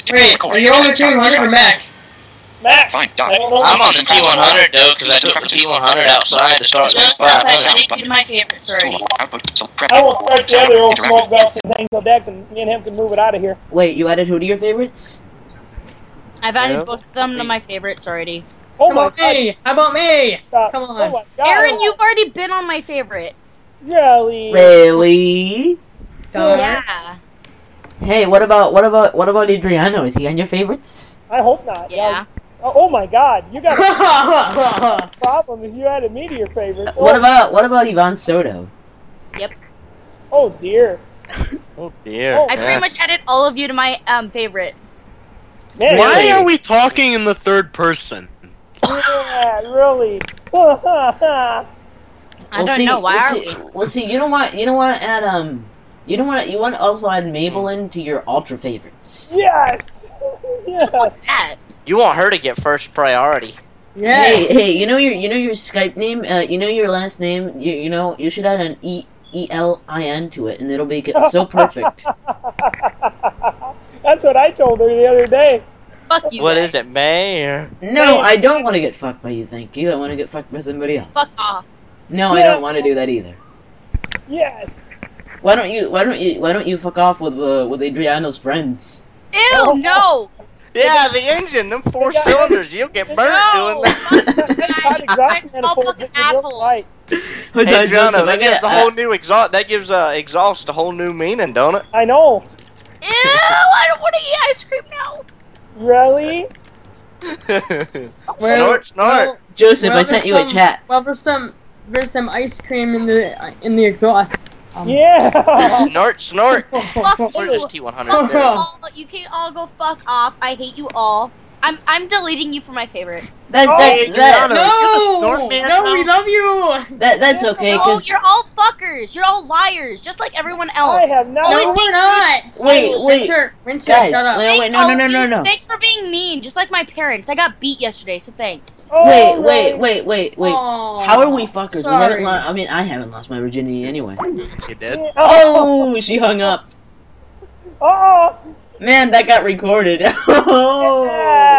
Wait, are you on the T100 or Mac? Mac. Fine, done. I'm on the T100 though, because I took the T100 outside to start this class. I did my favorites already. I will start the other old smoke belts and things so Dex and me and him can move it out of here. Wait, you added who to your favorites? I've added both of them to my favorites already. Oh Come my on, me! How about me? God. Come Oh on. my God. Aaron, you've already been on my favorites. Really? Really? Yeah. Hey, what about Adriano? Is he on your favorites? I hope not. Yeah. Oh my God, you got a problem if you added me to your favorites. What about Ivan Soto? Oh dear. Oh dear. Oh, I pretty much added all of you to my favorites. Man, Why are we talking in the third person? Yeah, really. I don't know. Why are we? Well, see, you don't want to add you want to also add Mabel into your ultra favorites. Yes. Yes. What's that? You want her to get first priority. Yeah. Hey, you know your Skype name, you know your last name, you should add an ELIN to it, and it'll make it so perfect. That's what I told her the other day. Fuck you. What guys. is it, May? Or... No, I don't want to get fucked by you, thank you. I want to get fucked by somebody else. Fuck off. No, I don't want to do that either. Yes. Why don't you fuck off with Adriano's friends? Ew, no. Yeah, the engine, them 4 cylinders, you'll get burnt No. doing that. That's hot exhaust manifolds that you look like. Hey, Jono, that gives the whole new exhaust. That gives exhaust a whole new meaning, don't it? I know. Ew, I don't want to eat ice cream now. Really? Snort, snort. Well, Joseph, I sent you a chat. Well, there's some ice cream in the exhaust. Yeah. Snort, snort. Fuck Where's this you. T100 there? You can all go fuck off. I hate you all. I'm deleting you from my favorites. That's We love you. That's okay, No, cause you're all fuckers. You're all liars, just like everyone else. I have not. No, we're not. Wait, Winter, guys, shut up. wait, no. Thanks for being mean, just like my parents. I got beat yesterday, so thanks. Oh, Wait. Aw, How are we fuckers? sorry. I haven't lost my virginity anyway. You did? Oh, she hung up. Oh. Man, that got recorded. Oh. Yeah.